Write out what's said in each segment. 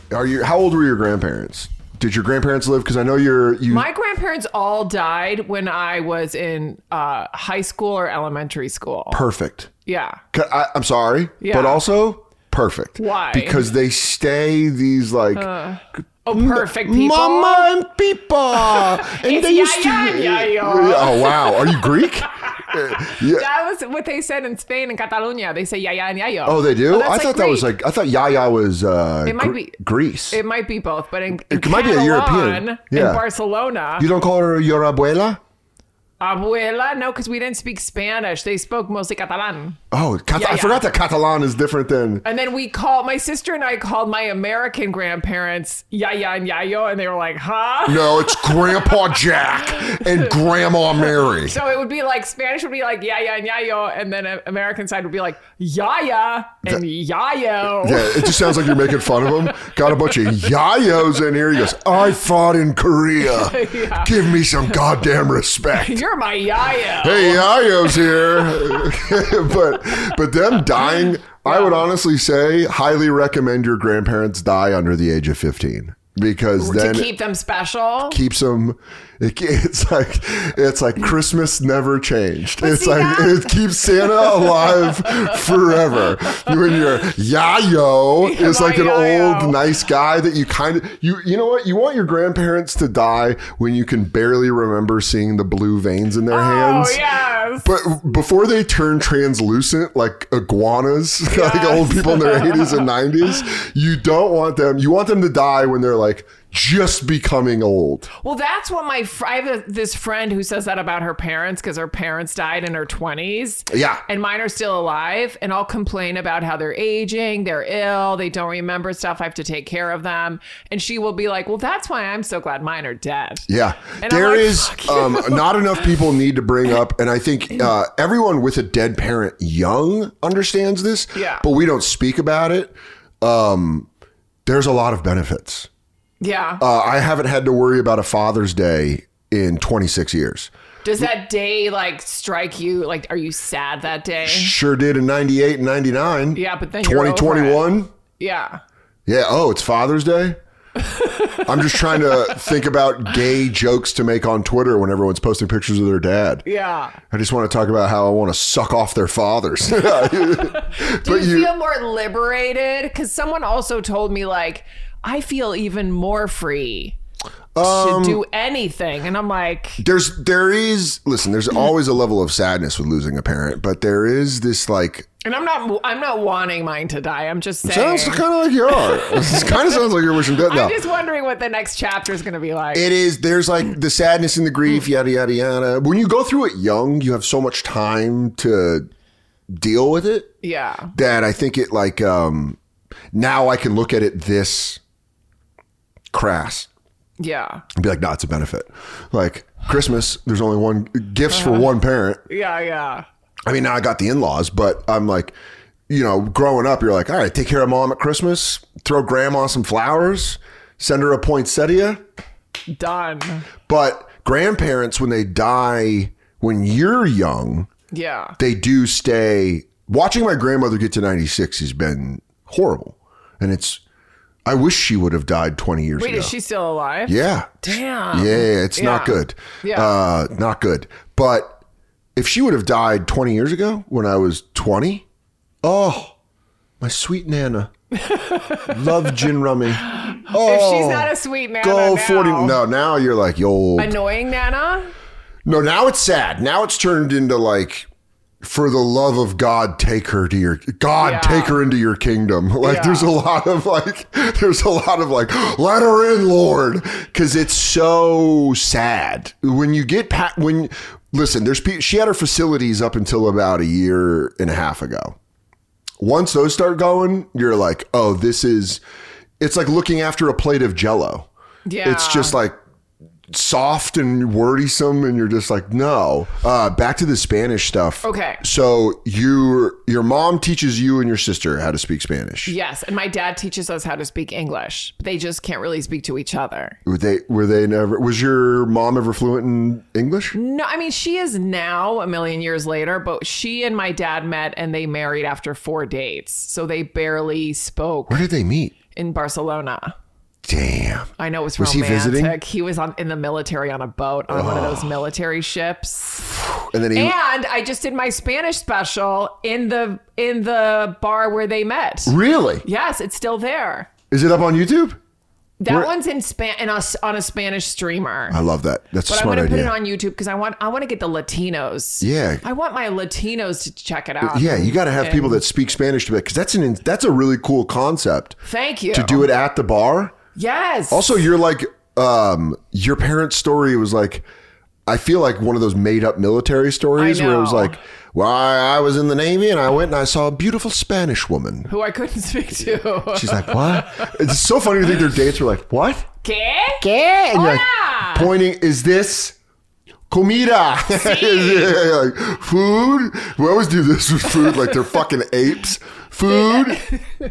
How old were your grandparents? Did your grandparents live? Because I know My grandparents all died when I was in high school or elementary school. Perfect. Yeah. I'm sorry, but also perfect. Why? Because they stay these like perfect people. Mama and Pipa. And It's they used to. Yaya. Oh wow, are you Greek? Yeah. That was what they said in Spain and Catalonia. They say yaya and yayo. Oh, they do? That's I thought that was like, I thought Yaya was it might be Greece. It might be both, but in It might be a European. in Barcelona. You don't call her your abuela? Abuela? No, because we didn't speak Spanish. They spoke mostly Catalan. Oh, I forgot that Catalan is different than... And then my sister and I called my American grandparents Yaya and Yayo, and they were like, huh? No, it's Grandpa Jack and Grandma Mary. So it would be like, Spanish would be like Yaya and Yayo, and then American side would be like Yaya and Yayo. Yeah, it just sounds like you're making fun of him. Got a bunch of Yayos in here. He goes, I fought in Korea. Yeah. Give me some goddamn respect. You're my Yayo. Hey, Yayo's here. But them dying, I would honestly say, highly recommend your grandparents die under the age of 15. Because then to keep them special, keeps them. It's like Christmas never changed. But it's see, like it keeps Santa alive forever. When your Yayo is like an Yayo. old nice guy that you know what, you want your grandparents to die when you can barely remember seeing the blue veins in their hands. Oh yes. But before they turn translucent like iguanas, like old people in their 80s and 90s, you don't want them. You want them to die when they're like just becoming old. Well, that's what I have this friend who says that about her parents because her parents died in her 20s. Yeah. And mine are still alive. And I'll complain about how they're aging, they're ill, they don't remember stuff, I have to take care of them. And she will be like, well, that's why I'm so glad mine are dead. Yeah. And There like, is not enough people need to bring up, and I think everyone with a dead parent young understands this, but we don't speak about it. There's a lot of benefits. Yeah. I haven't had to worry about a Father's Day in 26 years. Does that day like strike you? Like, are you sad that day? Sure did in 98 and 99. Yeah, but then you're over it. 2021. Yeah. Yeah. Oh, it's Father's Day. I'm just trying to think about gay jokes to make on Twitter when everyone's posting pictures of their dad. Yeah. I just want to talk about how I want to suck off their fathers. Do you feel more liberated? Because someone also told me like, I feel even more free to do anything. And I'm like, there's always a level of sadness with losing a parent, but there is this like, and I'm not wanting mine to die. I'm just saying. Sounds kind of like you are. It kind of sounds like you're wishing death. No. I'm just wondering what the next chapter is going to be like. It is. There's like the sadness and the grief, yada, yada, yada. When you go through it young, you have so much time to deal with it. Yeah. That I think it like, now I can look at it this crass. Yeah. And be like, no, it's a benefit. Like Christmas, there's only one gifts for one parent. Yeah, yeah. I mean, now I got the in-laws, but I'm like, you know, growing up, you're like, all right, take care of mom at Christmas, throw grandma some flowers, send her a poinsettia. Done. But grandparents, when they die, when you're young, yeah, they do stay. Watching my grandmother get to 96 has been horrible. And I wish she would have died 20 years ago. Wait, is she still alive? Yeah. Damn. Yeah, it's not good. Yeah. Not good. But if she would have died 20 years ago when I was 20, oh, my sweet Nana. Love gin rummy. Oh, if she's not a sweet Nana go now. 40. No, now you're like, yo. Annoying Nana? No, now it's sad. Now it's turned into like, for the love of God, take her into your kingdom. Like there's a lot of like, let her in, Lord. Cause it's so sad when you get listen, she had her facilities up until about a year and a half ago. Once those start going, you're like, oh, it's like looking after a plate of Jell-O. Yeah. It's just like, soft and worrisome, and you're just like, no. Back to the Spanish stuff. Okay. So your mom teaches you and your sister how to speak Spanish. Yes, and my dad teaches us how to speak English. But they just can't really speak to each other. Were they never? Was your mom ever fluent in English? No, I mean, she is now a million years later, but she and my dad met and they married after 4 dates. So they barely spoke. Where did they meet? in Barcelona. Damn. I know it was romantic. He visiting? He was in the military on a boat on one of those military ships. And I just did my Spanish special in the bar where they met. Really? Yes, it's still there. Is it up on YouTube? That one's on a Spanish streamer. I love that. That's a smart idea. But I'm going to put it on YouTube because I want to get the Latinos. Yeah. I want my Latinos to check it out. Yeah, you got to have people that speak Spanish to it because that's a really cool concept. Thank you. To do it at the bar. Yes. Also, you're like, your parents' story was like, I feel like one of those made up military stories where it was like, well, I was in the Navy and I went and I saw a beautiful Spanish woman. Who I couldn't speak to. She's like, what? It's so funny to think their dates were like, what? ¿Qué? ¿Qué? And you're like, pointing, is this comida? Sí. Like, food? We always do this with food, like they're fucking apes. Food?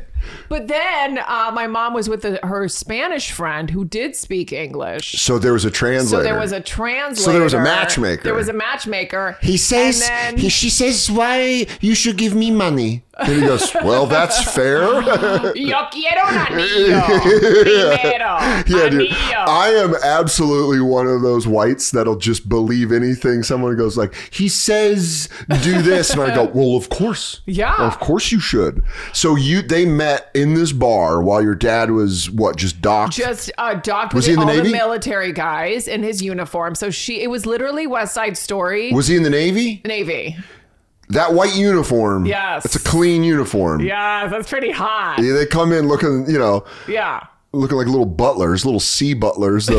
But then my mom was with her Spanish friend who did speak English. So there was a translator. So there was a translator. So there was a matchmaker. There was a matchmaker. He says, she says, why you should give me money. And he goes, well, that's fair. Yo quiero un anillo. Primero. Yeah, dude. Anillo. I am absolutely one of those whites that'll just believe anything. Someone goes like, he says, do this. And I go, well, of course. Yeah. Of course you should. So they met in this bar while your dad was just docked? Just docked was with he in the all Navy? the military guys in his uniform. So it was literally West Side Story. Was he in the Navy? Navy. That white uniform. Yes. It's a clean uniform. Yeah, that's pretty hot. Yeah, they come in looking, Yeah. looking like little butlers, little sea butlers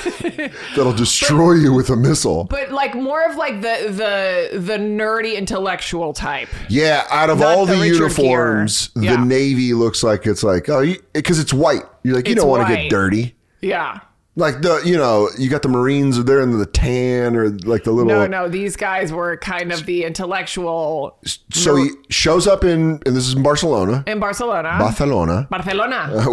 that'll destroy you with a missile. But like more of like the nerdy intellectual type. Yeah, out of Not all the Richard uniforms, Gere. the Navy looks like it's like, because it's white. You're like, you It's don't want to white. get dirty. Yeah. Like you got the Marines, they're in the tan or like the little. No, these guys were kind of the intellectual. So he shows up and this is in Barcelona. In Barcelona. Barcelona.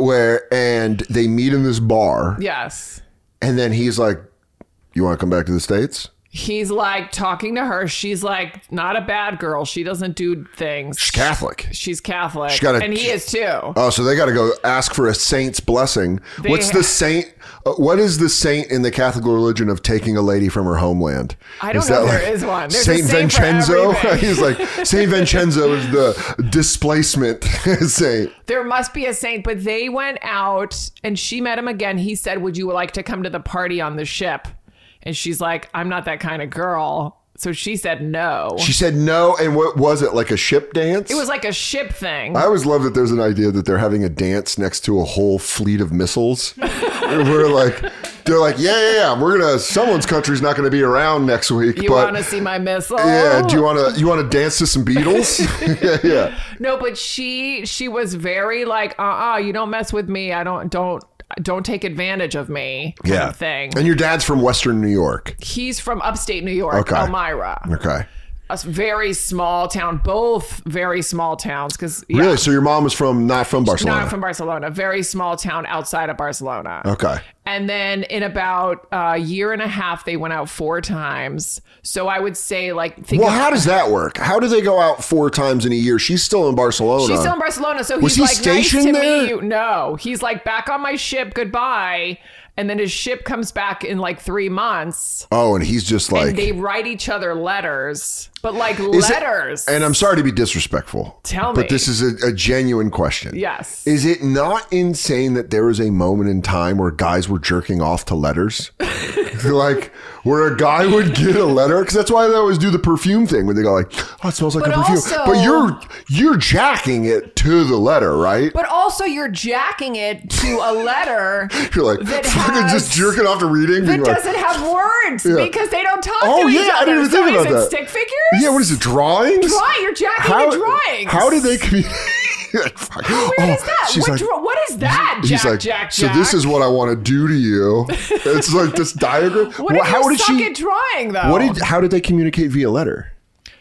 And they meet in this bar. Yes. And then he's like, you want to come back to the States? He's like talking to her. She's like not a bad girl. She doesn't do things. She's Catholic. She's Catholic. And he is too. Oh, so they got to go ask for a saint's blessing. What's the saint? What is the saint in the Catholic religion of taking a lady from her homeland? I don't know if there is one. There's Saint a saint Vincenzo? for everything. He's like, Saint Vincenzo is the displacement saint. There must be a saint, but they went out and she met him again. He said, would you like to come to the party on the ship? And she's like, I'm not that kind of girl. So she said no. She said no. And what was it? Like a ship dance? It was like a ship thing. I always love that there's an idea that they're having a dance next to a whole fleet of missiles. They're like, yeah. Someone's country's not going to be around next week. You want to see my missile? Yeah. Do you want to dance to some Beatles? Yeah. No, but she was very like, you don't mess with me. I don't take advantage of me kind of thing. And your dad's from Western New York. He's from upstate New York, Elmira. Okay. A very small town, both very small towns. Really? So your mom was not from Barcelona? Not from Barcelona. Very small town outside of Barcelona. Okay. And then in about a year and a half, they went out 4 times. So I would say how does that work? How do they go out 4 times in a year? She's still in Barcelona. She's still in Barcelona. So was he's he like, stationed nice to there? meet you. No, he's like, back on my ship. Goodbye. And then his ship comes back in like 3 months. Oh, and he's just like... And they write each other letters. But like letters. And I'm sorry to be disrespectful. Tell me. But this is a genuine question. Yes. Is it not insane that there was a moment in time where guys were jerking off to letters? Like, where a guy would get a letter? Because that's why they always do the perfume thing, where they go like, oh, it smells like a perfume. But you're jacking it to the letter, right? But also you're jacking it to a letter. You're like, fucking just jerking off to reading. That doesn't have words because they don't talk to each other. I didn't even think about that. Stick figures? Yeah, what is it, drawings? You're jacking the drawings. How did they communicate? How weird is that? What is that, Jack? So this is what I want to do to you. It's like this diagram. How did she drawing though? How did they communicate via letter?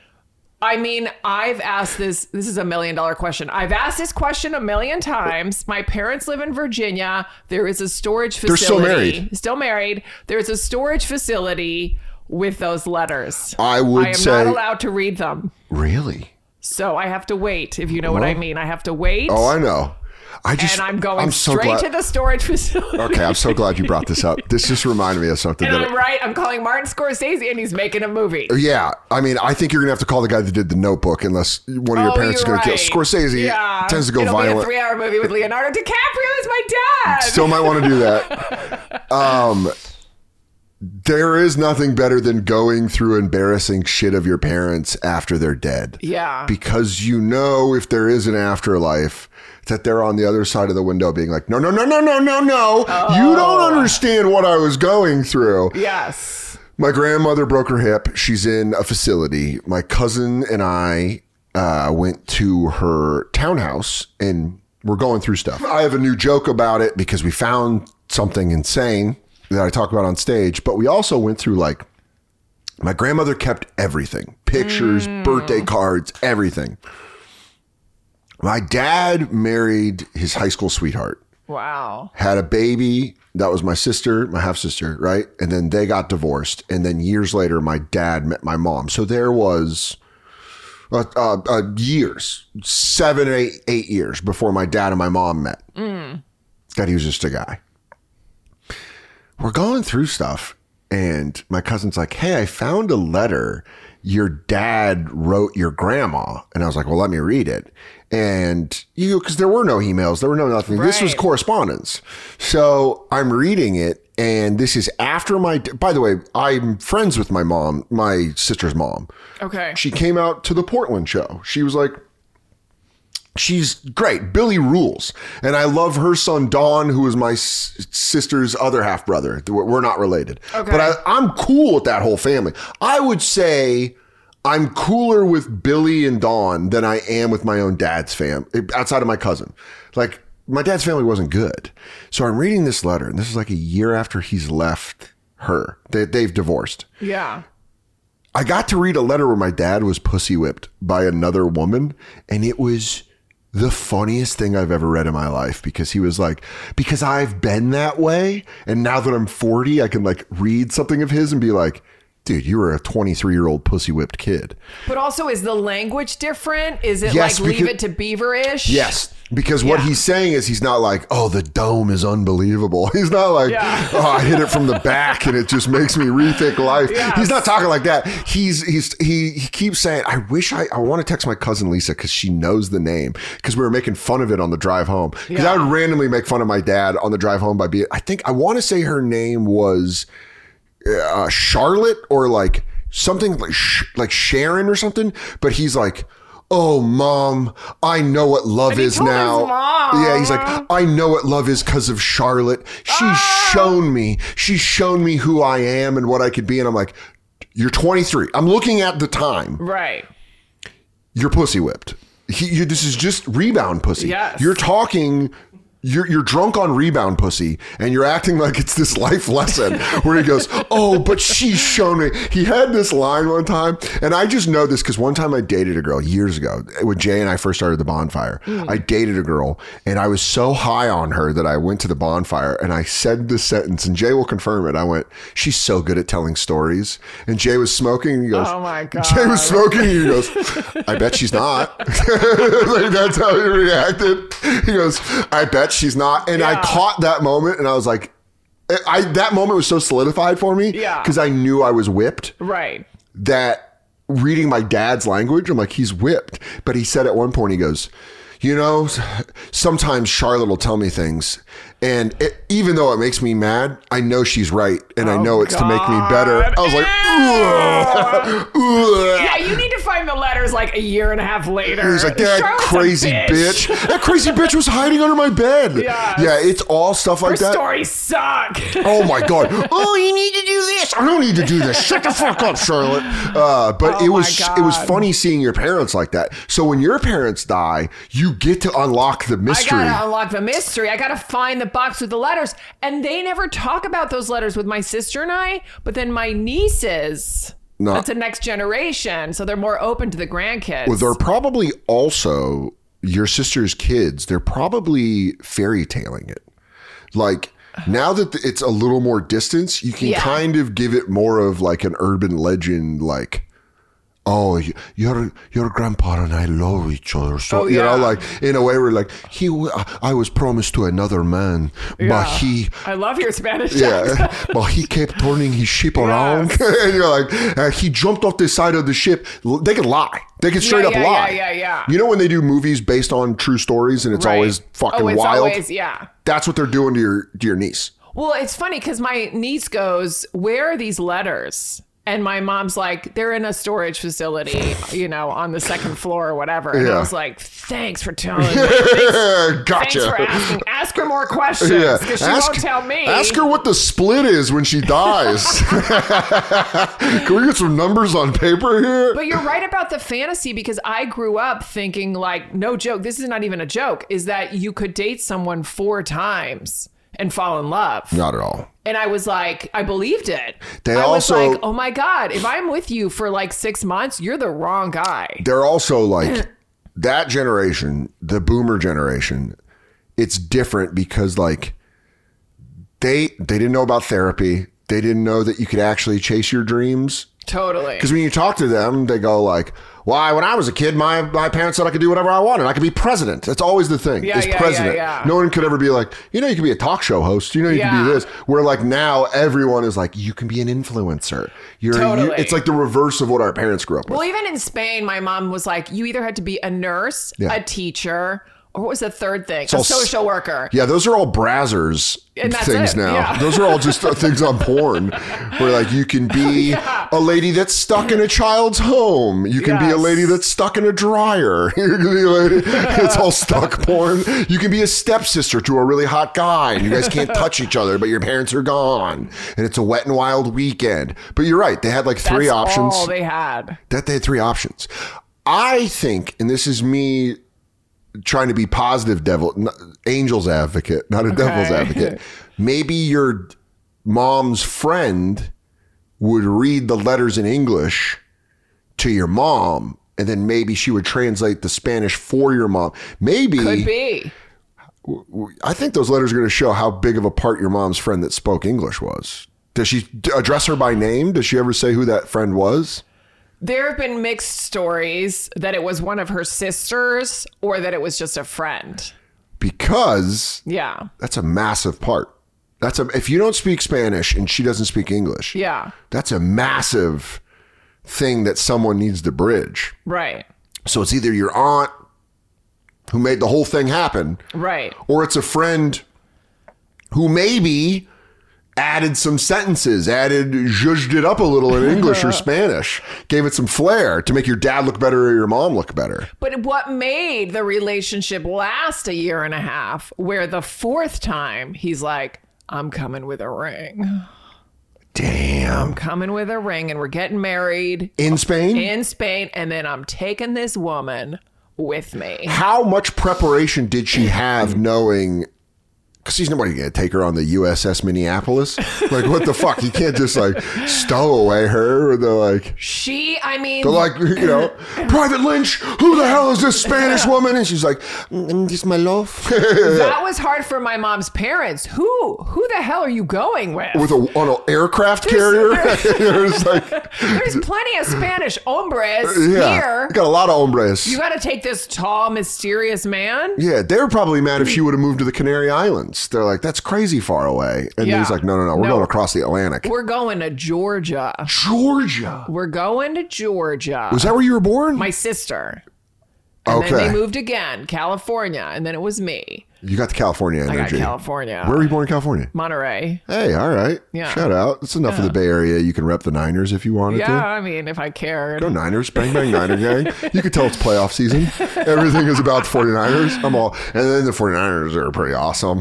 I mean, I've asked this. This is $1 million question. I've asked this question 1 million times. My parents live in Virginia. There is a storage facility. They're still married. There's a storage facility with those letters. I am not allowed to read them. Really? So I have to wait, if you know what I mean. I have to wait. Oh, I know. And I'm going straight to the storage facility. Okay, I'm so glad you brought this up. This just reminded me of something. And I'm calling Martin Scorsese, and he's making a movie. Yeah, I mean, I think you're gonna have to call the guy that did The Notebook, unless one of your parents is gonna kill Scorsese. Tends to go violent. It'll be a 3-hour movie with Leonardo DiCaprio as my dad. Still might want to do that. There is nothing better than going through embarrassing shit of your parents after they're dead. Yeah, because if there is an afterlife, that they're on the other side of the window being like, no. Oh. You don't understand what I was going through. Yes. My grandmother broke her hip. She's in a facility. My cousin and I went to her townhouse and we're going through stuff. I have a new joke about it because we found something insane that I talk about on stage, but we also went through my grandmother kept everything, pictures, birthday cards, everything. My dad married his high school sweetheart. Wow. Had a baby. That was my sister, my half sister, right? And then they got divorced. And then years later, my dad met my mom. So there was years, 7, 8 years before my dad and my mom met. That he was just a guy. We're going through stuff. And my cousin's like, hey, I found a letter your dad wrote your grandma. And I was like, well, let me read it. And because there were no emails, there were no nothing. Right. This was correspondence. So I'm reading it. And this is after by the way, I'm friends with my mom, my sister's mom. Okay. She came out to the Portland show. She was like, she's great. Billy rules. And I love her son, Don, who is my sister's other half brother. We're not related. Okay. But I'm cool with that whole family. I would say I'm cooler with Billy and Don than I am with my own dad's family, outside of my cousin. Like, my dad's family wasn't good. So I'm reading this letter, and this is like a year after he's left her. They've divorced. Yeah. I got to read a letter where my dad was pussy whipped by another woman, and it was the funniest thing I've ever read in my life, because he was like, because I've been that way, and now that I'm 40, I can read something of his and be like, dude, you were a 23-year-old pussy whipped kid. But also, is the language different? Is it Leave It to Beaver-ish? Yes. Because what he's saying is, he's not like, oh, the dome is unbelievable. He's not like, oh, I hit it from the back and it just makes me rethink life. Yes. He's not talking like that. He keeps saying, I wish I want to text my cousin Lisa because she knows the name, because we were making fun of it on the drive home. Because I would randomly make fun of my dad on the drive home by I want to say her name was Charlotte, or something like Sharon or something. But he's like, oh, Mom, I know what love is now. Yeah, he's like, I know what love is because of Charlotte. She's shown me who I am and what I could be. And I'm like, you're 23. I'm looking at the time. Right. You're pussy whipped. This is just rebound pussy. Yes. You're talking... You're drunk on rebound pussy, and you're acting like it's this life lesson where he goes, oh, but she's shown me. He had this line one time, and I just know this because one time I dated a girl years ago when Jay and I first started the bonfire. I dated a girl, and I was so high on her that I went to the bonfire, and I said this sentence, and Jay will confirm it. I went, she's so good at telling stories. And Jay was smoking, and he goes, oh my God. Jay was smoking, and he goes, I bet she's not. That's how he reacted. He goes, I bet she's not. And I caught that moment, and I was like, that moment was so solidified for me, because I knew I was whipped. Right. That reading my dad's language, I'm like, he's whipped. But he said at one point, he goes, sometimes Charlotte will tell me things, and even though it makes me mad, I know she's right, and I know it's to make me better. I was like, ugh. Yeah, you need to find the letters a year and a half later. He's like, that crazy bitch. That crazy bitch was hiding under my bed. Yes. Yeah, it's all stuff like that. Stories suck. Oh my God. Oh, you need to do this. I don't need to do this. Shut the fuck up, Charlotte. But it was funny seeing your parents like that. So when your parents die, you get to unlock the mystery. I gotta unlock the mystery. I gotta find the box with the letters. And they never talk about those letters with my sister and I, but then my nieces, that's a next generation, so they're more open to the grandkids. Well, they're probably also your sister's kids. They're probably fairy tailing it. Now that it's a little more distance, you can kind of give it more of an urban legend, oh, your grandpa and I love each other. So, you know, like in a way we're like, I was promised to another man, but I love your Spanish accent. But he kept turning his ship around. And you're like, he jumped off the side of the ship. They can lie. They can straight up lie. Yeah. You know when they do movies based on true stories and it's always fucking wild? Always, That's what they're doing to your niece. Well, it's funny because my niece goes, where are these letters? And my mom's like, they're in a storage facility, you know, on the second floor or whatever. And I was like, thanks for telling me. Gotcha. Thanks for asking. Ask her more questions because she won't tell me. Ask her what the split is when she dies. Can we get some numbers on paper here? But you're right about the fantasy because I grew up thinking like, no joke, this is not even a joke, is that you could date someone 4 times and fall in love. Not at all. And I was like, I believed it. I was like, oh my God, if I'm with you for like 6 months, you're the wrong guy. They're also like, that generation, the boomer generation, it's different because like they didn't know about therapy. They didn't know that you could actually chase your dreams. Totally. Because when you talk to them, they go like, why, when I was a kid, my parents said I could do whatever I wanted. I could be president. That's always the thing, is president. No one could ever be like, you know, you could be a talk show host. You know, you can do this. Where like now everyone is like, you can be an influencer. It's like the reverse of what our parents grew up with. Well, even in Spain, my mom was like, you either had to be a nurse, a teacher, or what was the third thing? A social worker. Yeah, those are all Brazzers things now. Yeah. Those are all just things on porn where like you can be a lady that's stuck in a child's home. You can be a lady that's stuck in a dryer. You can be a lady, it's all stuck porn. You can be a stepsister to a really hot guy and you guys can't touch each other, but your parents are gone and it's a wet and wild weekend. But you're right. They had like 3 options. That's all they had. They had 3 options. I think, and this is me trying to be positive angel's advocate, not a devil's advocate. Maybe your mom's friend would read the letters in English to your mom, and then maybe she would translate the Spanish for your mom. Maybe. Could be. I think those letters are going to show how big of a part your mom's friend that spoke English was. Does she address her by name? Does she ever say who that friend was? There have been mixed stories that it was one of her sisters or that it was just a friend. Because that's a massive part. If you don't speak Spanish and she doesn't speak English, that's a massive thing that someone needs to bridge. Right. So it's either your aunt who made the whole thing happen, right, or it's a friend who maybe added some sentences, zhuzhed it up a little in English or Spanish, gave it some flair to make your dad look better or your mom look better. But what made the relationship last 1.5 years, where the 4th time he's like, I'm coming with a ring. Damn. I'm coming with a ring and we're getting married. In Spain? In Spain. And then I'm taking this woman with me. How much preparation did she have knowing... Because she's nobody going to take her on the USS Minneapolis. Like, what the fuck? You can't just like stow away her. Or they're like... They're like, you know, Private Lynch, who the hell is this Spanish woman? And she's like, this is my love. That was hard for my mom's parents. Who the hell are you going with? On an aircraft carrier? There's plenty of Spanish hombres here. You got a lot of hombres. You got to take this tall, mysterious man? Yeah, they were probably mad if she would have moved to the Canary Islands. They're like, that's crazy far away. And he's like, no, we're going across the Atlantic. We're going to Georgia. We're going to Georgia. Was that where you were born? My sister. And then they moved again, California. And then it was me. You got the California energy. I got California. Where were you born in California? Monterey. Hey, all right. Yeah. Shout out. It's enough of the Bay Area. You can rep the Niners if you wanted to. Yeah, I mean, if I cared. Go Niners. Bang, bang, Niner gang. You could tell it's playoff season. Everything is about the 49ers. And then the 49ers are pretty awesome.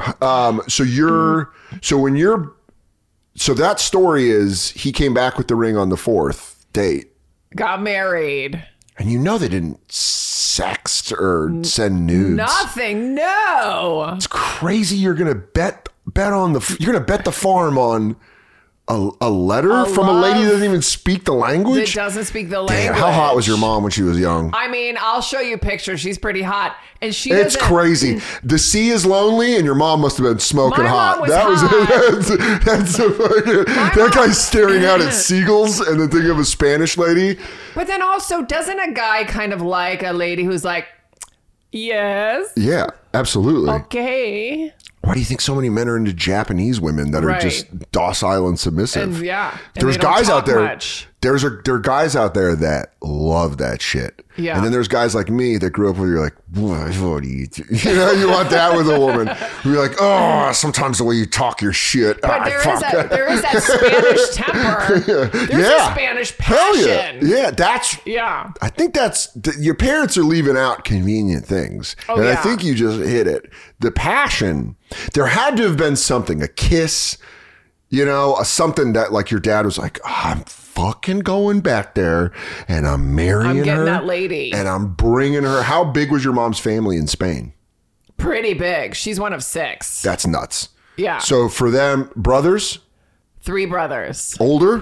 So that story is he came back with the ring on the 4th date. Got married. And you know they didn't sext or send nudes. Nothing, no. It's crazy. You're gonna bet the farm on A letter from a lady that doesn't even speak the language? That doesn't speak the language. Damn, how hot was your mom when she was young? I mean, I'll show you pictures. She's pretty hot. And it's crazy. The sea is lonely, and your mom must have been smoking hot. That guy's staring out at seagulls and then thinking of a Spanish lady. But then also, doesn't a guy kind of like a lady who's like, yes? Yeah, absolutely. Okay. Why do you think so many men are into Japanese women that are just docile and submissive? And there's guys out there. There are guys out there that love that shit. Yeah. And then there's guys like me that grew up where you're like, what do you do? You know, you want that with a woman. You're like, oh, sometimes the way you talk your shit. But there is that Spanish temper. There's a Spanish passion. Yeah. I think your parents are leaving out convenient things. Oh, and I think you just hit it. The passion. There had to have been something, a kiss, something that like your dad was like, I'm fucking going back there and I'm marrying her. I'm getting that lady. And I'm bringing her. How big was your mom's family in Spain? Pretty big. She's one of 6. That's nuts. Yeah. So for them, brothers? 3 brothers. Older?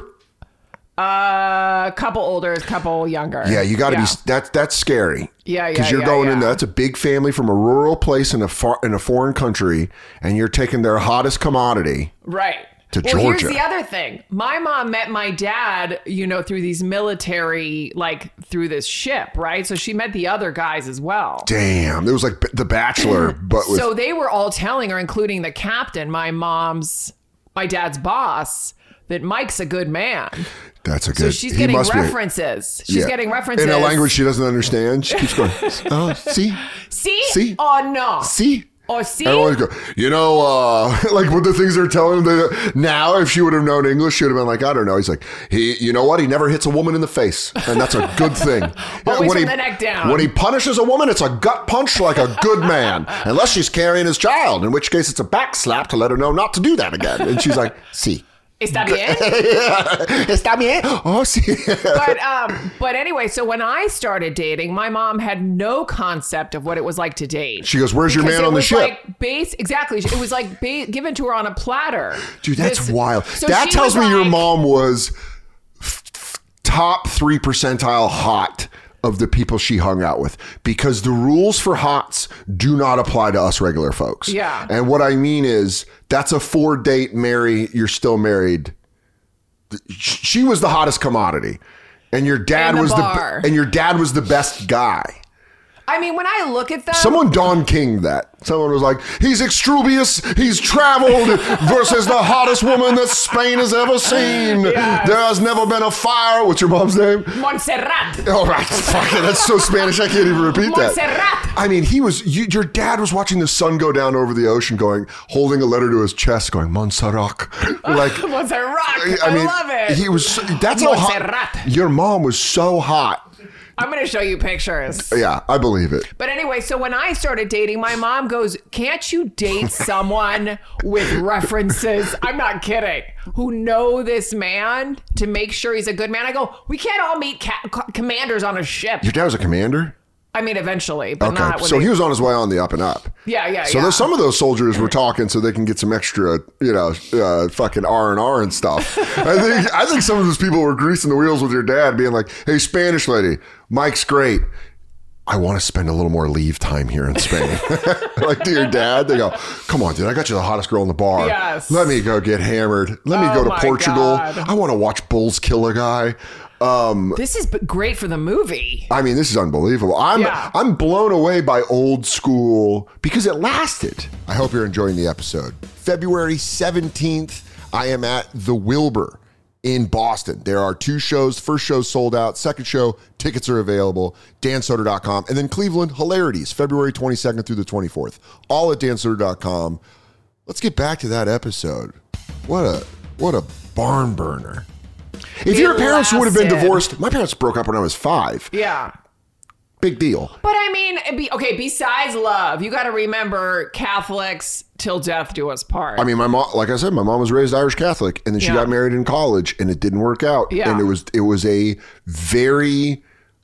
A couple older, a couple younger. Yeah, you got to be. That's scary. Yeah, because you're going in. That's a big family from a rural place in a foreign country, and you're taking their hottest commodity. Right. To Georgia. Here's the other thing. My mom met my dad, through these military, through this ship, right? So she met the other guys as well. Damn, it was like The Bachelor, but with. So they were all telling her, including the captain, my dad's boss, that Mike's a good man. That's a good. So she's getting references. She's getting references in a language she doesn't understand. She keeps going. Oh, see. Oh no. See. Oh, see. Everyone's go. Like what the things they're telling them. Now, if she would have known English, she would have been like, I don't know. He's like, you know what? He never hits a woman in the face, and that's a good thing. Always from the neck down. When he punishes a woman, it's a gut punch like a good man, unless she's carrying his child, in which case it's a back slap to let her know not to do that again. And she's like, see. ¿Está bien? ¿Está bien? Oh, sí. But anyway, so when I started dating, my mom had no concept of what it was like to date. She goes, where's your man on the ship? Exactly. It was like given to her on a platter. Dude, that's wild. So that tells me your mom was top 3 percentile hot of the people she hung out with, because the rules for hots do not apply to us regular folks. Yeah. And what I mean is that's a 4-date marry, you're still married. She was the hottest commodity, and your dad was the best guy. I mean, when I look at them, someone Don King that. Someone was like, he's extrubious, he's traveled versus the hottest woman that Spain has ever seen. Yes. There has never been a fire. What's your mom's name? Montserrat. Oh, right. Fuck it. That's so Spanish. I can't even repeat that. Montserrat. I mean, your dad was watching the sun go down over the ocean holding a letter to his chest going, Montserrat. Montserrat. I love it. He was, that's how hot. Your mom was so hot. I'm going to show you pictures. Yeah, I believe it. But anyway, so when I started dating, my mom goes, can't you date someone with references? I'm not kidding. Who know this man to make sure he's a good man? I go, we can't all meet commanders on a ship. Your dad was a commander? I mean, eventually, but not. So he was on his way on the up and up. Yeah. So some of those soldiers were talking so they can get some extra, fucking R&R and stuff. I think some of those people were greasing the wheels with your dad, being like, "Hey, Spanish lady, Mike's great. I want to spend a little more leave time here in Spain." Like to your dad, they go, "Come on, dude, I got you the hottest girl in the bar. Yes. Let me go get hammered. Let me go to Portugal. God. I want to watch bulls kill a guy." This is great for the movie. I mean, this is unbelievable. I'm blown away by old school because it lasted. I hope you're enjoying the episode. February 17th, I am at the Wilbur in Boston. There are 2 shows. First show sold out. Second show, tickets are available. dansoder.com. And then Cleveland Hilarities, February 22nd through the 24th. All at dansoder.com. Let's get back to that episode. What a barn burner. If your parents would have been divorced, my parents broke up when I was 5. Yeah. Big deal. But I mean, besides love, you got to remember Catholics till death do us part. I mean, my mom, like I said, my mom was raised Irish Catholic, and then she got married in college, and it didn't work out. Yeah. And it was a very,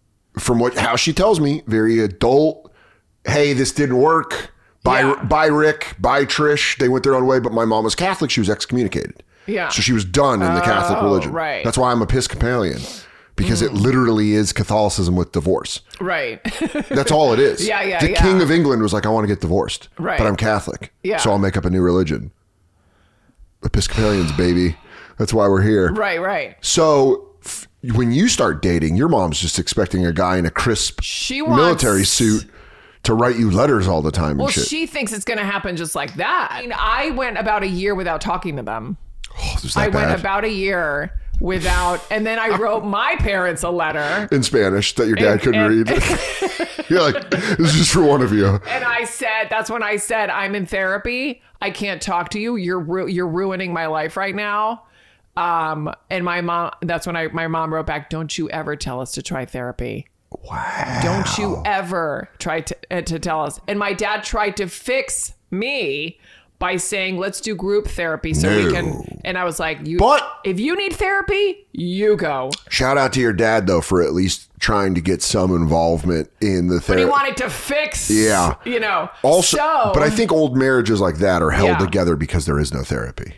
how she tells me, very adult, hey, this didn't work. Bye Rick, bye Trish. They went their own way, but my mom was Catholic. She was excommunicated. Yeah. So she was done in the Catholic religion. right. That's why I'm Episcopalian, because it literally is Catholicism with divorce. Right. That's all it is. Yeah. The King of England was like, I want to get divorced. Right. But I'm Catholic. Yeah. So I'll make up a new religion. Episcopalians, baby. That's why we're here. Right. So when you start dating, your mom's just expecting a guy in a crisp military suit to write you letters all the time and Well, shit. she thinks it's going to happen just like that. I mean, I went about a year without talking to them. Oh, is that I bad? went about a year without, and then I wrote my parents a letter. In Spanish that your dad couldn't read. You're like, this is just for one of you. And I said, that's when I said, I'm in therapy. I can't talk to you. You're ruining my life right now. And my mom, that's when my mom wrote back, don't you ever tell us to try therapy. Wow. Don't you ever try to tell us. And my dad tried to fix me by saying, let's do group therapy so we can. And I was like, if you need therapy, you go. Shout out to your dad, though, for at least trying to get some involvement in the therapy. But he wanted to fix, Also, but I think old marriages like that are held together because there is no therapy.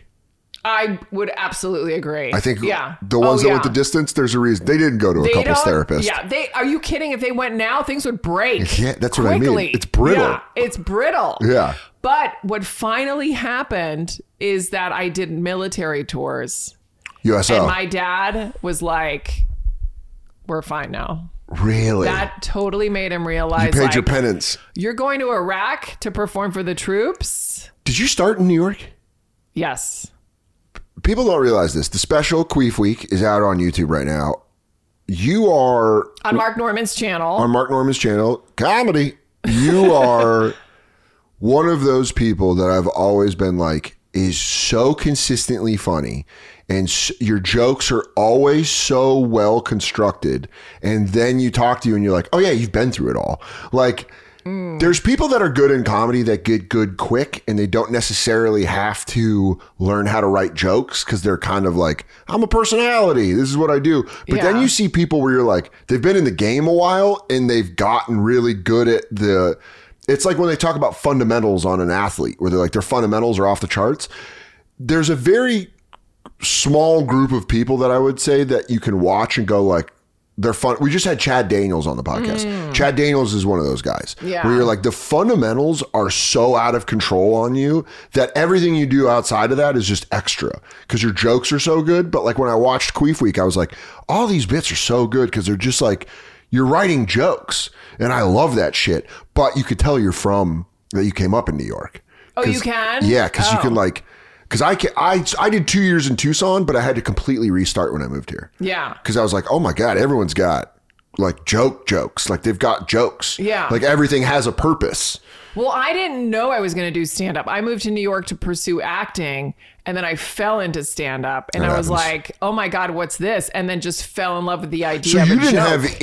I would absolutely agree. I think the ones that went the distance, there's a reason. They didn't go to a couples therapist. Yeah, are you kidding? If they went now, things would break. Yeah, that's quickly. what I mean. It's brittle. Yeah, it's brittle. Yeah. But what finally happened is that I did military tours. USO. And my dad was like, we're fine now. Really? That totally made him realize. You paid your penance. You're going to Iraq to perform for the troops? Did you start in New York? Yes. People don't realize this. The special Queef Week is out on YouTube right now. You are... On Mark Norman's channel. On Mark Norman's channel. Comedy. You are one of those people that I've always been like, is so consistently funny. And your jokes are always so well constructed. And then you talk to you and you're like, oh yeah, you've been through it all. Like... There's people that are good in comedy that get good quick and they don't necessarily have to learn how to write jokes because they're kind of like, I'm a personality. This is what I do. But then you see people where you're like, they've been in the game a while and they've gotten really good at it's like when they talk about fundamentals on an athlete where they're like, their fundamentals are off the charts. There's a very small group of people that I would say that you can watch and go like, they're fun. We just had Chad Daniels on the podcast. Chad Daniels is one of those guys where you're like, the fundamentals are so out of control on you that everything you do outside of that is just extra because your jokes are so good. But like when I watched Queef Week, I was like, all these bits are so good because they're just like, you're writing jokes. And I love that shit. But you could tell that you came up in New York. Oh, you can? Yeah, because you can like... Because I did 2 years in Tucson, but I had to completely restart when I moved here. Yeah. Because I was like, oh my God, everyone's got like jokes. Like they've got jokes. Yeah. Like everything has a purpose. Well, I didn't know I was going to do stand-up. I moved to New York to pursue acting, and then I fell into stand-up, and I was like, oh my God, what's this? And then just fell in love with the idea of a joke.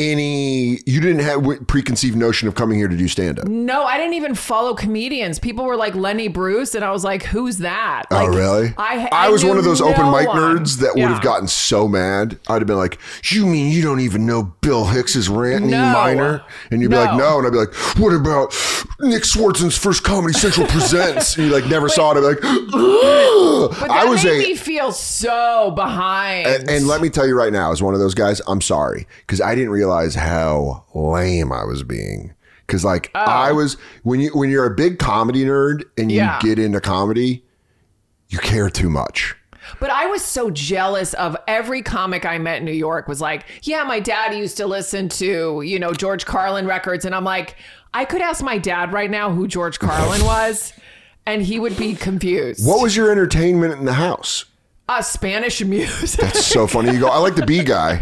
You didn't have preconceived notion of coming here to do stand-up? No, I didn't even follow comedians. People were like Lenny Bruce, and I was like, who's that? Oh, Like, really? I was one of those open mic nerds that would have gotten so mad. I'd have been like, you mean you don't even know Bill Hicks's Rant in E minor? And you'd be like, no. And I'd be like, what about Nick Swartzen's First Comedy Central Presents? And you like never saw it. I'd be like, ugh. But that made me feel so behind. And let me tell you right now, as one of those guys, I'm sorry. Because I didn't realize how lame I was being. Because like I was, when you're a big comedy nerd and you get into comedy, you care too much. But I was so jealous of every comic I met in New York was like, yeah, my dad used to listen to, George Carlin records. And I'm like, I could ask my dad right now who George Carlin was, and he would be confused. What was your entertainment in the house? Spanish music. That's so funny. You go, I like the B guy.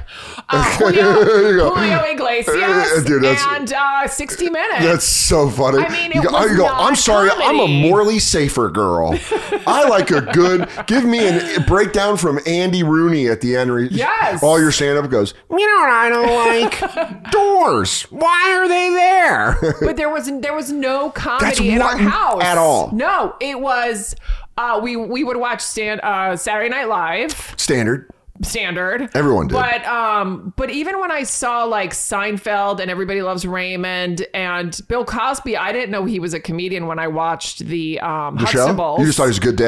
Julio Iglesias dude, and 60 Minutes. That's so funny. I mean, I'm sorry, comedy. I'm a Morley Safer girl. I like a good, give me a breakdown from Andy Rooney at the end. Yes. All your stand-up goes, you know what I don't like? Doors. Why are they there? But there was no comedy in our house. At all. No, it was... we would watch Saturday Night Live. Standard. Everyone did. But even when I saw like Seinfeld and Everybody Loves Raymond and Bill Cosby, I didn't know he was a comedian when I watched the show? Huxtables. You just thought he was a good dad?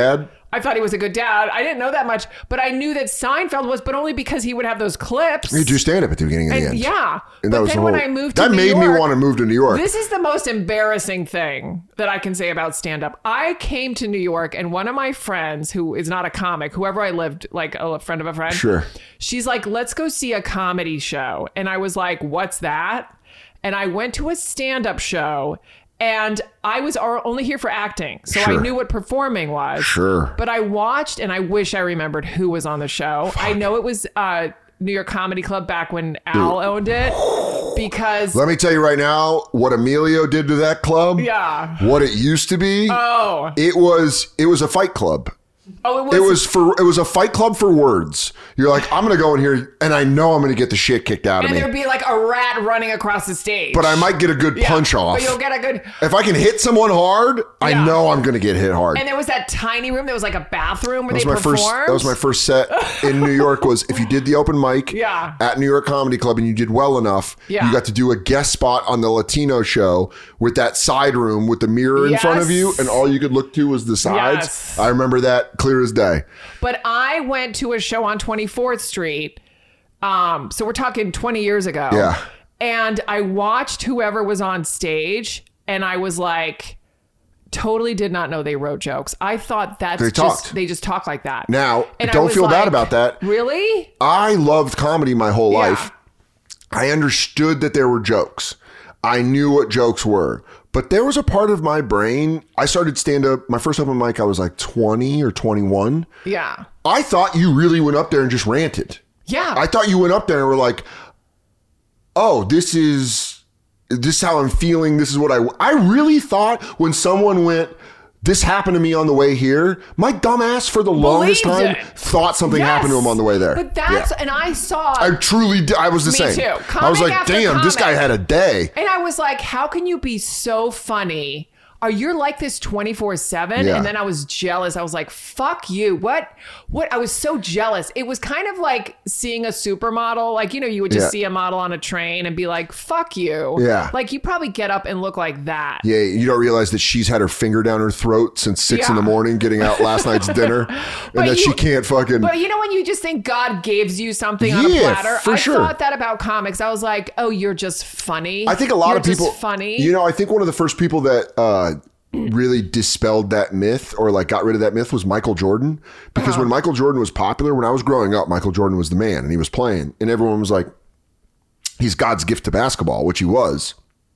I thought he was a good dad. I didn't know that much, but I knew that Seinfeld was, but only because he would have those clips. You do stand up at the beginning and the end. Yeah. And but then when I moved to that New made York, me want to move to New York. This is the most embarrassing thing that I can say about stand up. I came to New York and one of my friends, who is not a comic, whoever I lived, like a friend of a friend. Sure. She's like, let's go see a comedy show. And I was like, what's that? And I went to a stand up show. And I was only here for acting, so Sure. I knew what performing was. Sure. But I watched, and I wish I remembered who was on the show. I know it was New York Comedy Club back when Al owned it, because... Let me tell you right now, what Emilio did to that club, Yeah. what it used to be, Oh. it was a fight club. Oh, It was a fight club for words. You're like, I'm going to go in here and I know I'm going to get the shit kicked out of And me. there'd be like a rat running across the stage. But I might get a good Yeah, punch off. But you'll get a good... If I can hit someone hard, I Yeah. know I'm going to get hit hard. And there was that tiny room. There was like a bathroom where That they was performed. that was my first set in New York. Was if you did the open mic Yeah. at New York Comedy Club and you did well enough, Yeah. you got to do a guest spot on the Latino show with that side room with the mirror in front of you, Yes. and all you could look to was the sides. Yes. I remember that clear as day. But I went to a show on 24th Street. So we're talking 20 years ago. Yeah. And I watched whoever was on stage, and I was like, totally did not know they wrote jokes. I thought They just talk like that. Now, And I don't was feel bad like, about that. Really? I loved comedy my whole Yeah. life. I understood that there were jokes. I knew what jokes were. But there was a part of my brain, I started stand up, my first open mic, I was like 20 or 21. Yeah. I thought you really went up there and just ranted. Yeah. I thought you went up there and were like, oh, this is how I'm feeling. This is what I really thought when someone went, this happened to me on the way here. My dumb ass for the longest time it. thought something happened to him on the way there. But that's, Yeah. and I saw... I truly did. I was the Me same. too. I was Comic like, after damn, this guy comic. had a day. And I was like, how can you be so funny? Are you like this 24/7? Yeah. And then I was jealous. I was like, fuck you. What? I was so jealous. It was kind of like seeing a supermodel. Like, you would just Yeah. see a model on a train and be like, fuck you. Yeah. Like, you probably get up and look like that. Yeah, you don't realize that she's had her finger down her throat since 6 in the Yeah. morning getting out last night's dinner, and that she can't fucking... But when you just think God gives you something on a Yeah, platter, for I sure. thought that about comics. I was like, oh, you're just funny. I think a lot You're of people, just funny. I think one of the first people that really dispelled that myth or like got rid of that myth was Michael Jordan. Because when Michael Jordan was popular, when I was growing up, Michael Jordan was the man and he was playing and everyone was like, he's God's gift to basketball, which he was.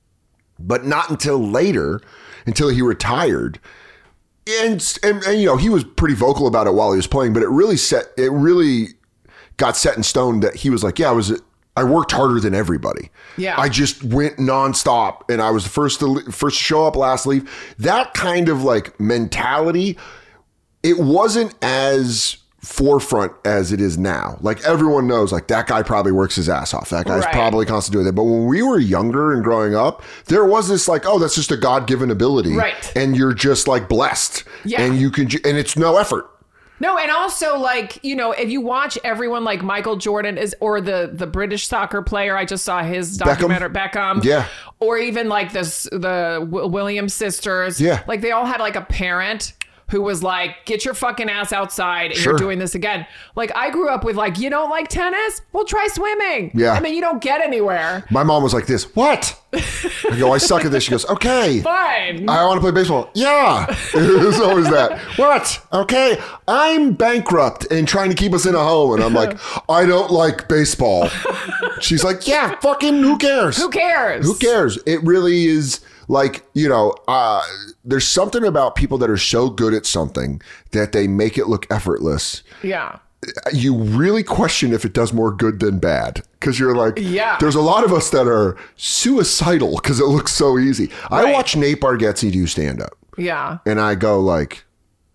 But not until later, until he retired. And he was pretty vocal about it while he was playing, but it really got set in stone that he was like, yeah, I worked harder than everybody. Yeah. I just went nonstop and I was the first to show up, last leave. That kind of like mentality, it wasn't as forefront as it is now. Like everyone knows, like that guy probably works his ass off. That guy's Right. probably constantly doing that. But when we were younger and growing up, there was this like, oh, that's just a God-given ability. Right. And you're just like blessed. Yeah. And and it's no effort. No, and also like, if you watch everyone like Michael Jordan or the British soccer player, I just saw his documentary, Beckham. Yeah. Or even like the Williams sisters. Yeah. Like they all had like a parent who was like, get your fucking ass outside and Sure. you're doing this again. Like I grew up with like, you don't like tennis? Well, try swimming. Yeah. And then you don't get anywhere. My mom was like this. What? I go, I suck at this. She goes, okay. Fine. I want to play baseball. Yeah. It was always that. What? Okay. I'm bankrupt and trying to keep us in a home. And I'm like, I don't like baseball. She's like, yeah, fucking who cares? Who cares? Who cares? It really is like, there's something about people that are so good at something that they make it look effortless. Yeah. You really question if it does more good than bad. Because you're like, Yeah. there's a lot of us that are suicidal because it looks so easy. I Right. watch Nate Bargatze do stand up Yeah. and I go like,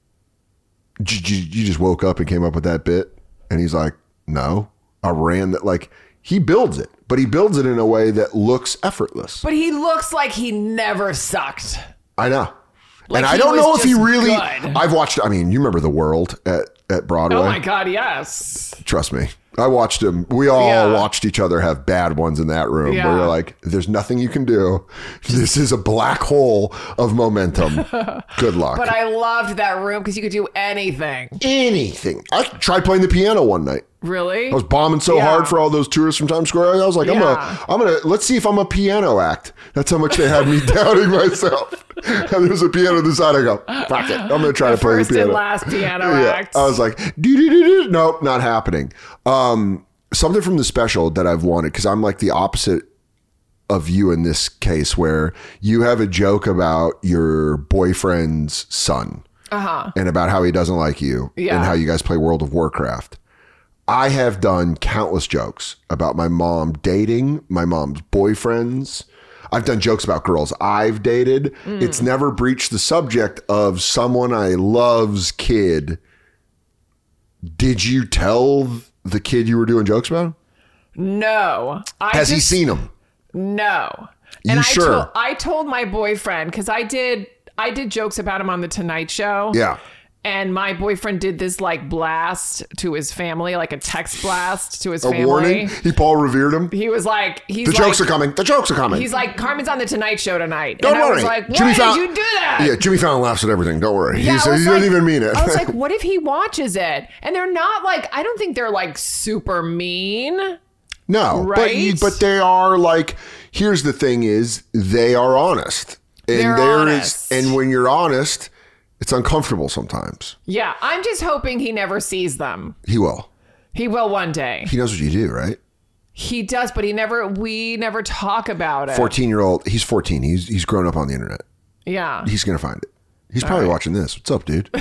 you just woke up and came up with that bit? And he's like, no, I ran that. Like he builds it, but he builds it in a way that looks effortless. But he looks like he never sucked. I know. Like and I he don't was know if he just really, good. I've watched, you remember The World at Broadway? Oh my God, yes. Trust me. I watched him. We all watched each other have bad ones in that room where you're like, there's nothing you can do. This is a black hole of momentum. Good luck. But I loved that room because you could do anything. Anything. I tried playing the piano one night. Really? I was bombing so hard for all those tourists from Times Square. I was like, I'm gonna let's see if I'm a piano act. That's how much they had me doubting myself. And there's a piano on the side. I go, fuck it. I'm gonna try to play the piano. First and last piano act. I was like, do. Nope, not happening. Something from the special that I've wanted, because I'm like the opposite of you in this case, where you have a joke about your boyfriend's son and about how he doesn't like you and how you guys play World of Warcraft. I have done countless jokes about my mom dating my mom's boyfriends. I've done jokes about girls I've dated. It's never breached the subject of someone I love's kid. Did you tell the kid you were doing jokes about? No. Has he seen them? No. You sure? I told my boyfriend, because I did jokes about him on the Tonight Show. Yeah. And my boyfriend did this like blast to his family, like a text blast to his family. A warning? He Paul revered him? He was like, the jokes are coming. The jokes are coming. He's like, Carmen's on the Tonight Show tonight. Don't worry. I was like, why did you do that? Yeah, Jimmy Fallon laughs at everything. Don't worry. Yeah, he doesn't even mean it. I was like, what if he watches it? And they're not like, I don't think they're like super mean. No, right? but they are like, here's the thing is, they are honest. And they're honest. And when you're honest, it's uncomfortable sometimes. Yeah, I'm just hoping he never sees them. He will. He will one day. He knows what you do, right? He does, but we never talk about it. 14-year-old, he's 14. He's grown up on the internet. Yeah. He's going to find it. He's probably watching this. What's up, dude?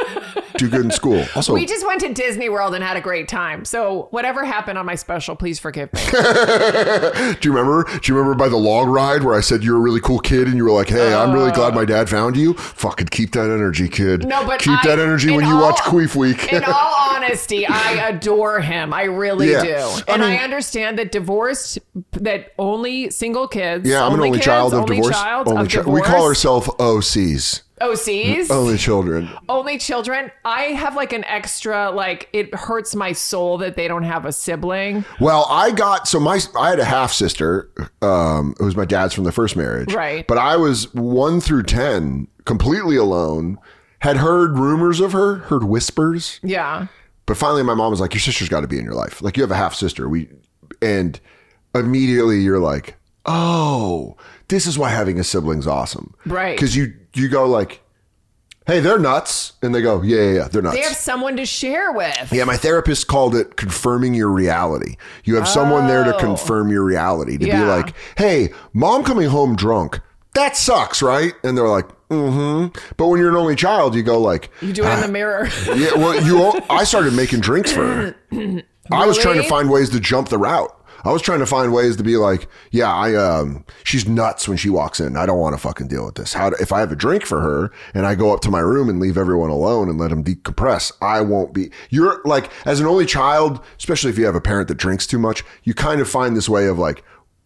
Do good in school. Also, we just went to Disney World and had a great time. So whatever happened on my special, please forgive me. Do you remember by the log ride where I said you're a really cool kid and you were like, hey, I'm really glad my dad found you? Fucking keep that energy, kid. No, but keep that energy when you watch Queef Week. In all honesty, I adore him. I really do. And I understand that that only single kids. Yeah, I'm an only child of divorce. We call ourselves OCs. OCs? Only children. Only children. I have like an extra, like, it hurts my soul that they don't have a sibling. Well, I had a half sister, who was my dad's from the first marriage. Right. But I was 1 through 10, completely alone, had heard rumors of her, heard whispers. Yeah. But finally my mom was like, your sister's got to be in your life. Like, you have a half sister. And immediately you're like, oh, this is why having a sibling's awesome. Right. Because you go like, hey, they're nuts. And they go, yeah, they're nuts. They have someone to share with. Yeah, my therapist called it confirming your reality. You have someone there to confirm your reality. To be like, hey, mom coming home drunk, that sucks, right? And they're like, mm-hmm. But when you're an only child, you go like... You do it in the mirror. Yeah, well, I started making drinks for her. Really? I was trying to find ways to jump the route. I was trying to find ways to be like, yeah, she's nuts when she walks in. I don't want to fucking deal with this. If I have a drink for her and I go up to my room and leave everyone alone and let them decompress, I won't be. You're like, as an only child, especially if you have a parent that drinks too much, you kind of find this way of like,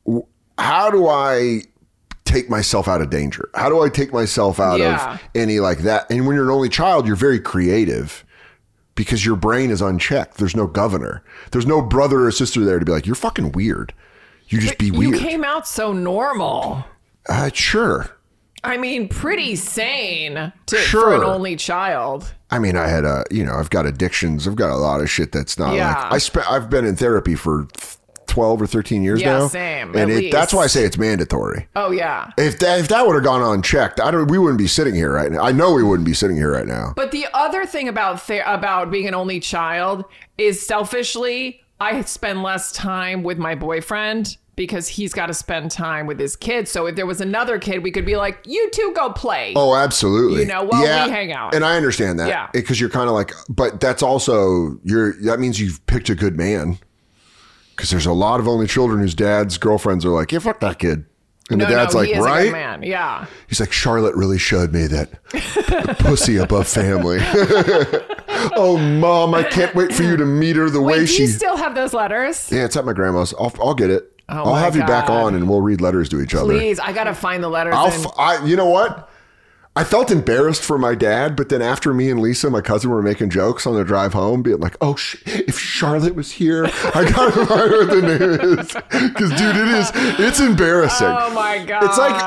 how do I take myself out of danger? How do I take myself out of any like that? And when you're an only child, you're very creative. Because your brain is unchecked. There's no governor. There's no brother or sister there to be like, you're fucking weird. You just be weird. You came out so normal. Sure. I mean, pretty sane for an only child. I mean, I had I've got addictions. I've got a lot of shit that's not like, I've been in therapy for 12 or 13 years now. Yeah, same. And that's why I say it's mandatory. Oh, yeah. If that would have gone unchecked, we wouldn't be sitting here right now. I know we wouldn't be sitting here right now. But the other thing about being an only child is selfishly, I spend less time with my boyfriend because he's got to spend time with his kids. So if there was another kid, we could be like, you two go play. Oh, absolutely. While we hang out. And I understand that. Yeah. Because you're kind of like, but that's also, that means you've picked a good man. Because there's a lot of only children whose dads' girlfriends are like, yeah, fuck that kid. And the dad's like, he is right? a good man. Yeah. He's like, Charlotte really showed me that pussy above family. Oh, mom, I can't wait for you to meet her the way she... Do you still have those letters? Yeah, it's at my grandma's. I'll get it. Oh, I'll have you back on and we'll read letters to each other. Please, I got to find the letters. You know what? I felt embarrassed for my dad, but then after me and Lisa, my cousin, were making jokes on the drive home, being like, "Oh, if Charlotte was here, I gotta find her what the name is." Because, dude, it's embarrassing. Oh my God. It's like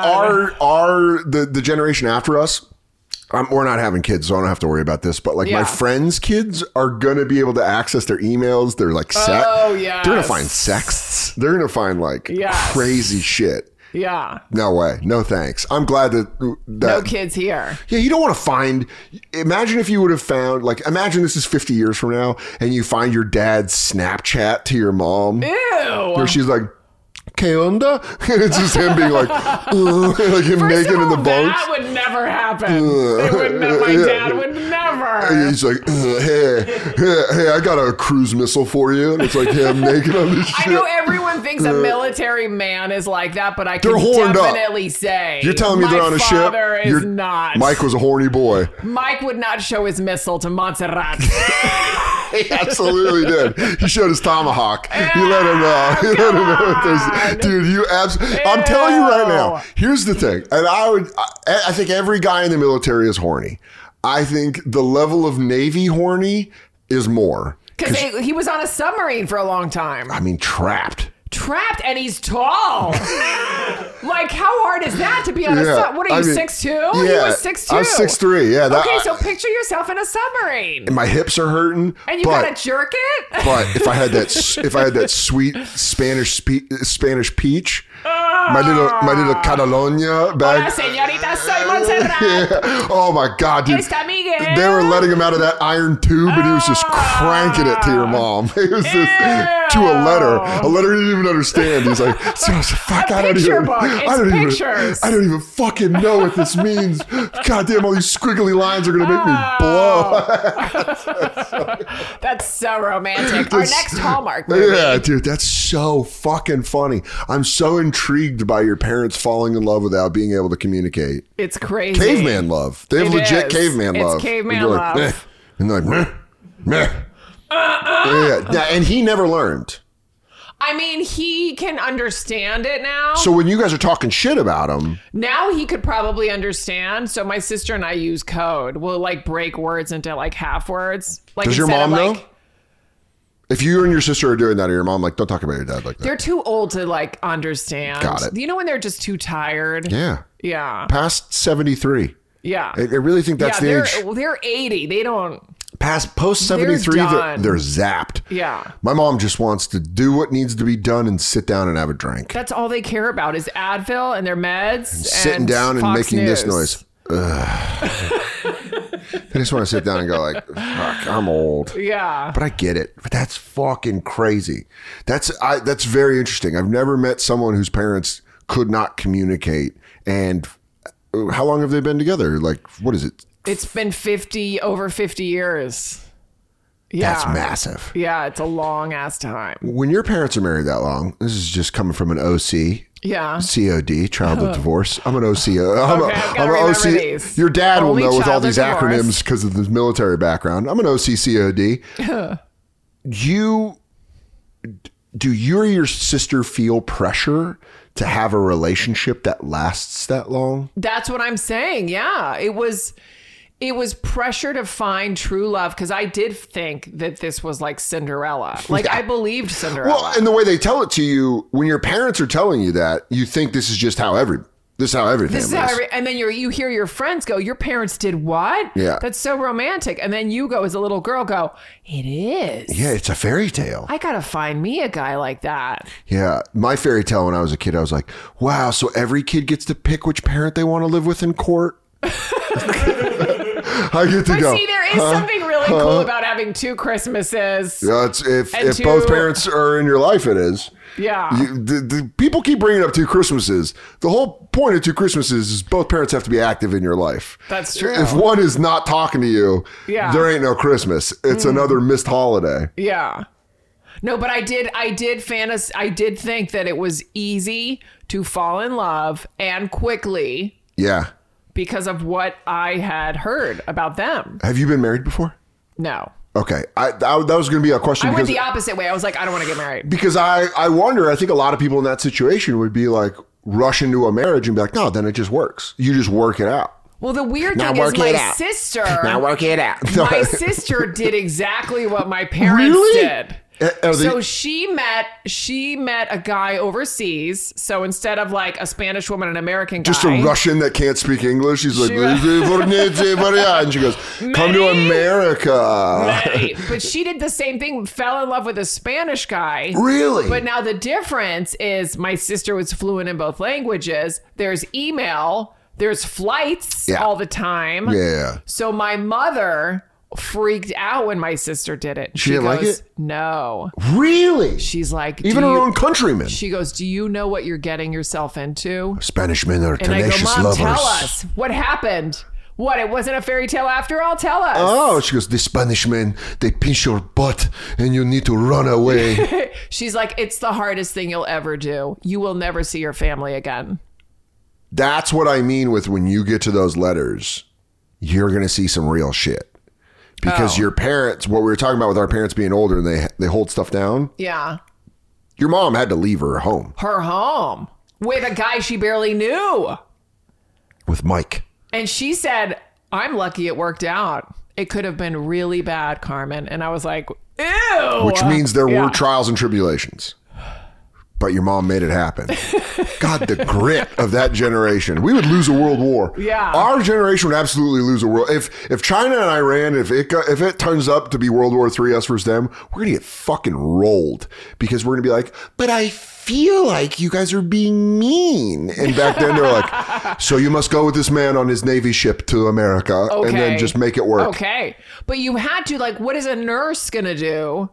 the generation after us. We're not having kids, so I don't have to worry about this. But like my friends' kids are gonna be able to access their emails. They're like, oh yeah, they're gonna find sexts. They're gonna find like crazy shit. Yeah. No way. No thanks. I'm glad that no kids here. Yeah, you don't want to find. Imagine if you would have found, like, imagine this is 50 years from now, and you find your dad's Snapchat to your mom. Ew. Where she's like, "¿Qué onda?" And it's just him being like, like him First naked of all, in the boat. That would never happen. It would never. My dad would never. And he's like, hey, I got a cruise missile for you. And it's like him naked on the ship. I know everyone thinks a military man is like that, but I can definitely say you're telling me they're on a ship. My father is not. Mike was a horny boy. Mike would not show his missile to Montserrat. He absolutely did. He showed his tomahawk. He let him know. He let him know what there's. Dude, you absolutely. I'm telling you right now. Here's the thing, and I think every guy in the military is horny. I think the level of Navy horny is more. Because he was on a submarine for a long time. I mean, trapped, and he's tall. Like, how hard is that to be on a submarine? What are you, 6'2"? Yeah, he was 6'2". I was 6'3". Yeah. Okay, so picture yourself in a submarine. And my hips are hurting. And you gotta jerk it. But if I had that sweet Spanish peach. My little Catalonia bag. Hola, señorita, soy Montserrat. Oh my God, dude. Está Miguel. They were letting him out of that iron tube, and he was just cranking it to your mom. It was just to a letter he didn't even understand. He's like, "Fuck, I don't even fucking know what this means. God damn, all these squiggly lines are gonna make me blow." That's so romantic. Our next Hallmark movie. Yeah, dude, that's so fucking funny. I'm so intrigued by your parents falling in love without being able to communicate. It's crazy. Caveman love. They have legit caveman love. It's caveman love. Meh. And they're like, meh. Yeah, and he never learned. I mean, he can understand it now. So when you guys are talking shit about him. Now he could probably understand. So my sister and I use code. We'll like break words into like half words. Like, does your mom know? If you and your sister are doing that, or your mom, like, don't talk about your dad like that. They're too old to like understand. Got it. You know when they're just too tired? Yeah. Yeah. Past 73. Yeah. I really think that's the age. They're 80. They don't. Post 73, they're zapped. Yeah. My mom just wants to do what needs to be done and sit down and have a drink. That's all they care about is Advil and their meds. And sitting down Fox and making News. this noise. I just want to sit down and go like, "Fuck, I'm old." Yeah. But I get it. But that's fucking crazy. That's very interesting. I've never met someone whose parents could not communicate. And how long have they been together? Like, what is it? It's been over 50 years. Yeah. That's massive. Yeah, it's a long ass time. When your parents are married that long, this is just coming from an OC. Yeah. COD, child of divorce. I'm an OCO. I'm an OC. These. Your dad Only will know with all these divorce. acronyms because of his military background. I'm an OCCOD. Do you or your sister feel pressure to have a relationship that lasts that long? That's what I'm saying. Yeah. It was pressure to find true love because I did think that this was like Cinderella. Like I believed Cinderella. Well, and the way they tell it to you, when your parents are telling you that, you think this is just how every family is. And then you hear your friends go, "Your parents did what?" Yeah. That's so romantic. And then you go as a little girl, "It is." Yeah, it's a fairy tale. I gotta find me a guy like that. Yeah, my fairy tale when I was a kid, I was like, wow, so every kid gets to pick which parent they want to live with in court? I get to go. See, there is something really cool about having two Christmases. Yeah, if both parents are in your life, it is. Yeah. The people keep bringing up two Christmases. The whole point of two Christmases is both parents have to be active in your life. That's true. If one is not talking to you, there ain't no Christmas. It's another missed holiday. Yeah. No, but I did think that it was easy to fall in love and quickly. Yeah. Because of what I had heard about them. Have you been married before? No. Okay. That was going to be a question. I went the opposite way. I was like, I don't want to get married. Because I wonder, I think a lot of people in that situation would be like, rush into a marriage and be like, no, then it just works. You just work it out. Well, the weird Now thing is work my it out. sister. Now work it out. My sister did exactly what my parents Really? did. Are they- So she met a guy overseas. So instead of like a Spanish woman, an American guy. Just a Russian that can't speak English. She's like, She- and she goes, come to America. But she did the same thing, fell in love with a Spanish guy. Really? But now the difference is my sister was fluent in both languages. There's email, there's flights all the time. Yeah. So my mother freaked out when my sister did it. She didn't like goes, it? No. Really? She's like, Even her own countrymen. She goes, do you know what you're getting yourself into? Spanish men are And I go, tenacious Mom, lovers. tell us. What happened? What, it wasn't a fairy tale after all? Tell us. Oh, she goes, the Spanish men, they pinch your butt and you need to run away. She's like, it's the hardest thing you'll ever do. You will never see your family again. That's what I mean with when you get to those letters, you're going to see some real shit. Because your parents, what we were talking about with our parents being older and they hold stuff down. Yeah. Your mom had to leave her home. Her home with a guy she barely knew. With Mike. And she said, I'm lucky it worked out. It could have been really bad, Carmen. And I was like, ew. Which means there were trials and tribulations. But your mom made it happen. God, the grit of that generation. We would lose a world war. Yeah. Our generation would absolutely lose a world. If China and Iran, if it turns up to be World War III, us versus them, we're going to get fucking rolled. Because we're going to be like, but I feel like you guys are being mean. And back then they're like, so you must go with this man on his Navy ship to America and then just make it work. Okay. But you had to, like, what is a nurse going to do?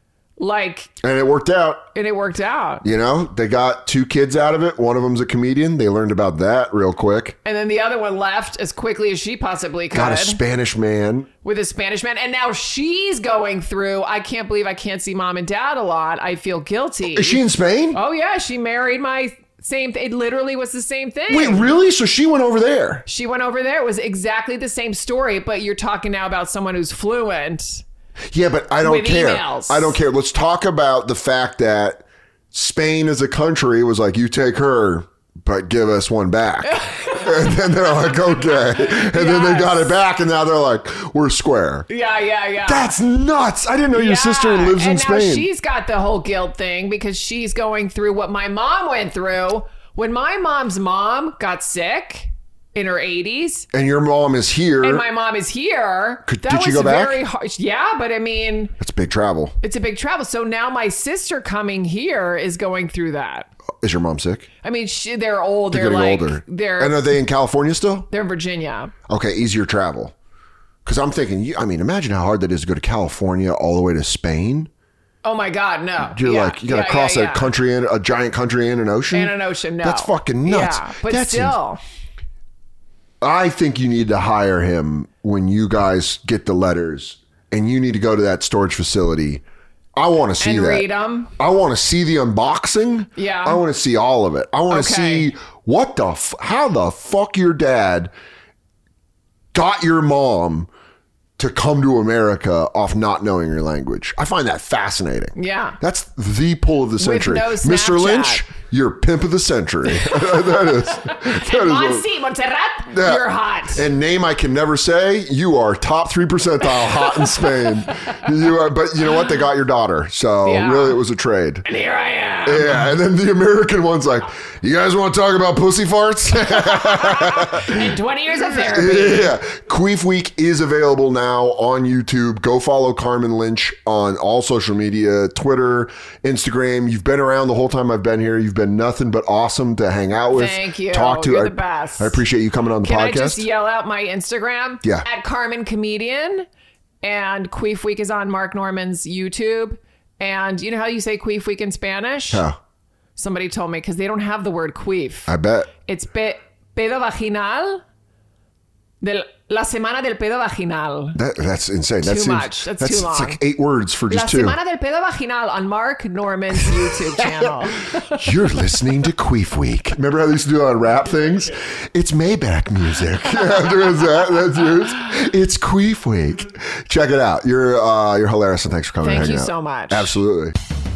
Like, And it worked out. and it worked out. You know, they got 2 kids out of it. One of them's a comedian. They learned about that real quick. And then the other one left as quickly as she possibly could. Got a Spanish man. With a Spanish man. And now she's going through, I can't believe I can't see mom and dad a lot. I feel guilty. Is she in Spain? Oh, yeah. She married my same. It literally was the same thing. Wait, really? So she went over there? She went over there. It was exactly the same story. But you're talking now about someone who's fluent. Yeah, but I don't With care. emails. I don't care. Let's talk about the fact that Spain as a country was like, you take her, but give us one back. And then they're like, okay. And then they got it back, and now they're like, we're square. Yeah. That's nuts. I didn't know your sister lives in and now Spain. she's got the whole guilt thing because she's going through what my mom went through. When my mom's mom got sick in her 80s, And your mom is here. and my mom is here, Did she go back? very hard. Yeah, but I mean, That's big travel. it's a big travel. So now my sister coming here is going through that. Is your mom sick? I mean, they're old. They're Getting like, older. They're And are they in California still? they're in Virginia. Okay, easier travel. Because I'm thinking, I mean, imagine how hard that is to go to California all the way to Spain. Oh my God, no. You're like, you got to cross a country in a giant country and an ocean. And an ocean, no. That's fucking nuts. Yeah, but That's still. I think you need to hire him when you guys get the letters, and you need to go to that storage facility. I want to see And that. read 'em. I want to see the unboxing. Yeah. I want to see all of it. I want to Okay. see how the fuck your dad got your mom to come to America off not knowing your language. I find that fascinating. Yeah. That's the pull of the century. no Mr. Snapchat. Lynch, you're pimp of the century. that is Monsi, Montserrat, Yeah. you're hot. And name I can never say, you are top 3 percentile hot in Spain. You are, but you know what? They got your daughter. So Yeah. really it was a trade. And here I am. Yeah, and then the American one's like, you guys want to talk about pussy farts? And 20 years of therapy. Yeah. Queef Week is available now on YouTube. Go follow Carmen Lynch on all social media, Twitter, Instagram. You've been around the whole time I've been here. You've been nothing but awesome to hang out with. Thank you. Talk to. You're I, the best. I appreciate you coming on the Can podcast. I just yell out my Instagram? Yeah. At Carmen Comedian. And Queef Week is on Mark Norman's YouTube. And you know how you say Queef Week in Spanish? Huh. Somebody told me because they don't have the word queef. I bet. It's pedo vaginal. La semana del pedo vaginal. That's insane. That Too seems, much. That's too It's long. like 8 words for La just 2. semana del pedo vaginal on Mark Norman's YouTube channel. You're listening to Queef Week. Remember how they used to do it on rap things? It's Maybach music. There is that. That's yours. It's Queef Week. Check it out. You're hilarious, and thanks for coming. Thank and you hanging out. so much. Absolutely.